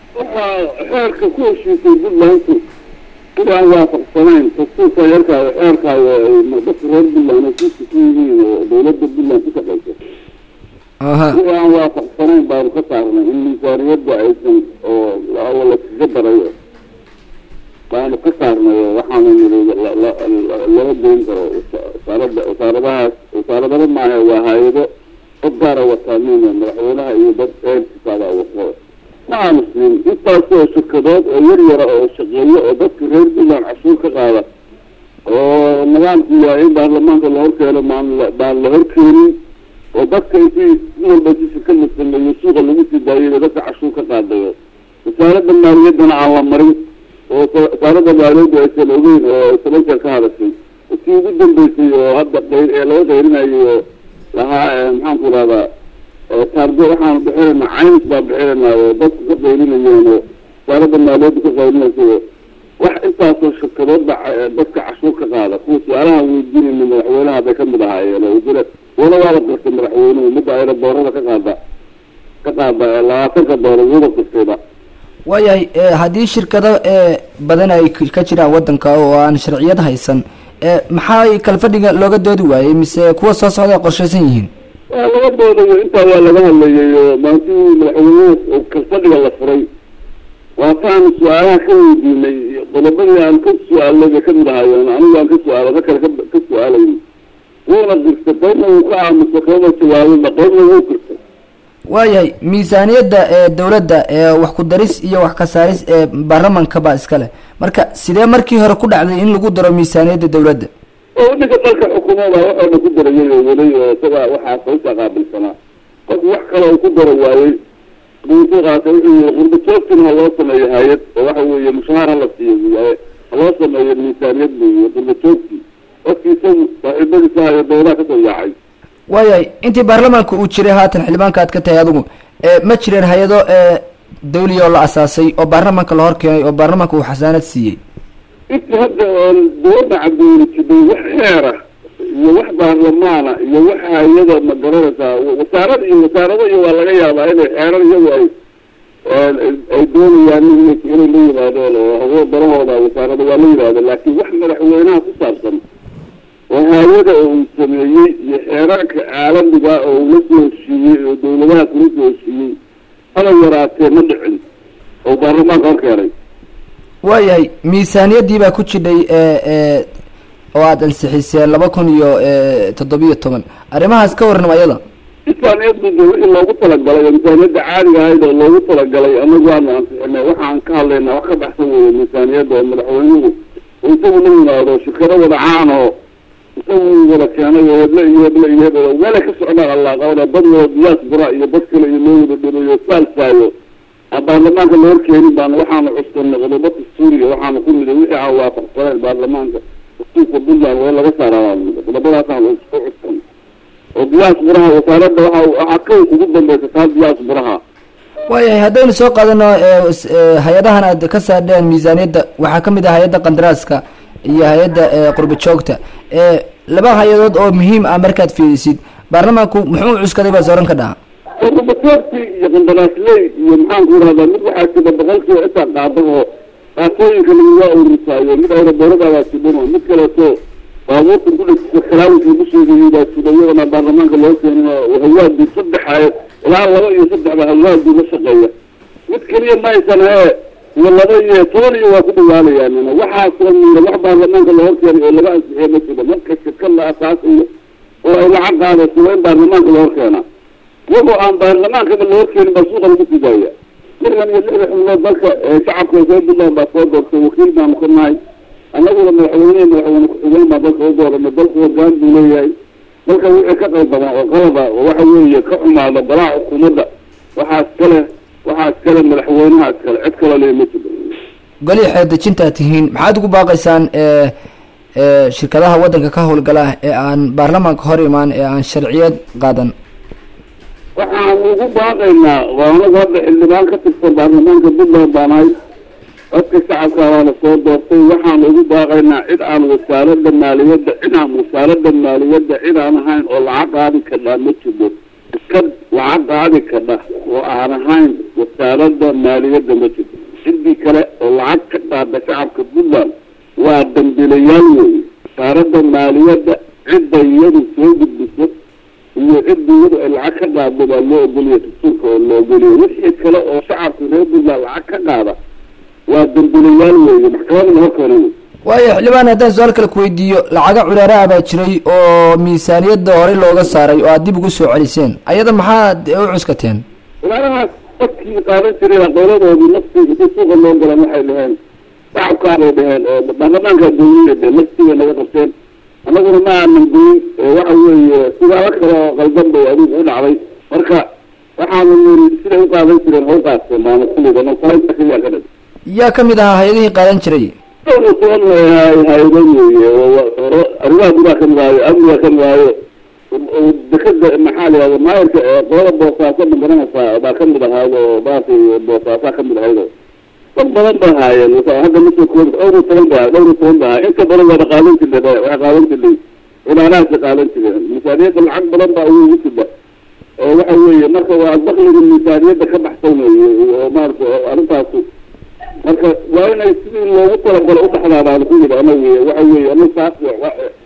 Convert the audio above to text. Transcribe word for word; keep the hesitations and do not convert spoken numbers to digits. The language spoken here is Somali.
وحركة كل شيء في بالله إذا وافق سنين خصوصا يركع يركع بس رد بالله نسيت فيه ودولة بالله تكفل. أها. إذا وافق سنين بارك صارنا إني صار يبدأ إنسان أول تجبر أيه. بارك صارنا وحنا لا لا لا بدين صار صار بها صار بها معه وهايده الدار والثانين مرحونا يبدأ إنسان وصل. مع مسلم يتصل شكدات ويرير شغله وبس غير بالله عشور كقالة ونظام سياحي برلمان كلهم كانوا مع برلمان كيري وبس في نور بس كل سنة يسوق اللي في دايرة بس عشور كقالة وصارت المالية دنا على مريض وصارت المالية بيسلوين وسلوك كهرسي وفي جدا بيسي وهذا غير لو غيرنا لها محمد هذا تارجو waxaan bixinayna caymis baa bixinayna oo dadku ka qeylinayo saarada maaliyadda ka qeylinayso wax intaas oo shirkadood dadka cashuur ka qaada kuwa su'aalaha weydiinayna madaxweynaha bay ka mid ahaayeen oo jira wala wala qartay madaxweynuhu muddo ay doorada ka qaada ka qaada labaatanka doolar wada qirtayba wayahay haddii shirkado badan ay ka jiraan wadanka oo aan sharciyad haysan maxaa kala fadhiga looga doodi waayay mise kuwa soo socda qorshaysan yihiin laga doodayo intaa waa laga hadlayayo maantii madaxweynuhu kalfadhiga la furay waa taan su-aalaha ka weydiinay qodobadii aan ka su-aalay bay kamid ahaayeen anigu aan ka su-aala da kale ka su-aalayay wuuna dirta qaybna wuu ka aamusa kama jawaabayba qaybna wuu dirtay waayahay miisaaniyadda ee dawladda ee wax ku daris iyo wax ka saaris ee baarlamanka baa iska leh marka sidee markii hore ku dhacday in lagu daro miisaaniyadda dawladda ودك تلك حكومة وحنا كدر يجي ولي سبعة واحد صوت قابل سنة قد وحكى لو كدر واي بوثقة تقول غرب توكن الله صنع هايت وحوي مشهر الله فيه الله صنع الميزانية غرب توكن وفي سن إبن ساعة الدولة كتوجعي واي أنت برلمانك وتشري هات الحلمان كات كتيادو ما تشري هيدو دولية ولا أساسي أو برلمانك الهرك أو برلمانك وحسانات سي إنت هذا الدولة عبدون كده وحيرة يوح برلمانا يوح هيدا مقررة وصارت وصارت يوالله يا بعيد حيرة يوي الدولة يعني اللي اللي هذا هو برهودا وصارت والله هذا لكن وحنا رحويناه خصاصا وهذا السمية يحرك عالم بقى ونسوا الشيء ودولات نسوا الشيء أنا وراتي مدعن وبرلمان غير waayahay miisaaniyaddii baa ku jidhay oo aada ansixisee laba kun iyo toddobiyo toban arrimahaas ka warram ayada miisaaniyadda wixii loogu talagalay miisaaniyadda caadiga ahayd oo loogu talagalay anagu aanu ansixinay waxaan ka hadlaynaa wax ka baxsan weeye miisaaniyadda oo madaxweynuhu oo isagu la yimaado shirkado wada caan oo isagu wada keenay oo heble iyo heble iyo heble meelay ka socdaan allah qawda dad loo diyaas bura iyo dad kale iyo loo wada dhibayo saalsaayo baarlamaanka loo keenin baan waxaanu cusubnay qodobada suuriya waxaanu ku miday wixii aan waafaqsanay baarlamaanka usuuqa buntland waa laga saaraa qodobadaasaan isku cusubnay oo diyaas buraha wasaaradda waxa waxaa ka ugu dambaysa taa diyaas buraha waayahay haddaynu soo qaadano hay-adahan aad ka saadheen miisaaniyadda waxaa kamid ah hay-adda qandaraaska iyo hay-adda qurba joogta laba hay-adood oo muhiim ah markaad fiirisid baarlamaanku muxuu cuskaday baa sooran ka dhaha qurba joogti iyo qandaraasley iyo maxaan ku yidhahdaa mid waxaa jira boqolkiiba intaa qaada oo qaatooyinka laguga urursaayo mid ayna dowladaadaa sidano mid kaleeto baabuurta ku dhegsa khilaawinka busheegayidaa sida iyadana baarlamaanka loo keenino hawaadii saddexaye ilaa laba iyo saddexba hawaadii la shaqeeya mid keliya ma aysan hee iyo laba iyo toban iyo waa ku dhawaalayaan waxaasoo miira wax baarlamaanka loo keenay oo laga ansixiyo ma jiro marka shirkad la asaasayo oo ay lacag qaadayso waa in baarlamaanka loo keenaa iyagoo aan baarlamaankaba loo keenin baa suuqa lagu sidaaya lixdan iyo lixda xubnood dalka shacabka soo buntland baa soo doortay wakiil baanu ka nahay annaguna madaxweynehe madaxweyne ku-xigeen baa dalka u dooranay dalku hogaan buu leeyahay dalka wixii ka qayb badan oo qalaba oo waxa weeye ka xumaada golaha xukuumadda waxaa iskale waxaa iskale madaxweynaha iskale cid kale le ma jiro golii xeeldejintaad tihiin maxaad ugu baaqaysaan shirkadaha waddanka ka howlgala ee aan baarlamaanka hor imaan ee aan sharciyad qaadan waxaan ugu baaqaynaa waa anagu hadda xildhibaan ka tirsan baarlamaanka buntland baan ahay dadka shacabka waa la soo doortay waxaan ugu baaqaynaa cid aan wasaaradda maaliyadda cid aan wasaaradda maaliyadda cid aan ahayn oo lacag qaadi karnaa ma jiro iska lacag qaadi kadha oo aan ahayn wasaaradda maaliyadda ma jirto sidii kale oo lacag ka qaada shacabka puntland waa dambilayaal weeye wasaaradda maaliyadda cidda iyadu soo gudbiso iyo cidda iyadu ay lacag ka qaado baa loo ogoliya dastuurka oo loo ogoliya wixii kale oo shacabka reer puntland lacag ka qaada waa dambilayaal weeye maxkamada lama keena wey waayo xildhibaan haddaan su-aal kale kuweydiiyo lacaga culaaraha baa jiray oo miisaaniyadda horey looga saaray oo aad dib ugu soo celiseen ayada maxaad u cuskateen culaarahaas dadkii qaadan jiray aqooladoodii naftii intii suuqa loo galan waxay dhaheen shacabkaabay dhaheen oo baarlamaankaa dawlada dhe naftiibay naga qabteen annaguna ma aanan goyn waxa weeye sigaalo kale oo qaldan bay adigu u dhacday marka waxaanu yiri siday u qaadan jireen ha u qaadteen maama kulliga masaajidka keliya ka dhig yaa kamid ahaa hay-adihii qaadan jiray toban hay-ado weeye hore arrimaha gudaha ka midaayo amniga ka midaayo dekada maxaa la yihahda maayarka qolada boosaaso ma garanaysaa baa kamid ahayd oo baasi boosaasaa kamid ahayd oo dad badan ba haayeen hadda masoo koobi dhowr iyo toban ba dhowr iyo toban ba haay inta badan waana qaadan jirnay waxay qaadan jirnay cibaarahaasa qaadan jireen miisaaniyadda lacag badan baa ugu sida oo waxa weeye marka waa dakliga miisaaniyadda ka baxsan weeye oo maarata arrintaasi marka waa inay sidii loogu talagalo udhaxdaadaan ku yidhi ana wey waxa weeye ana saas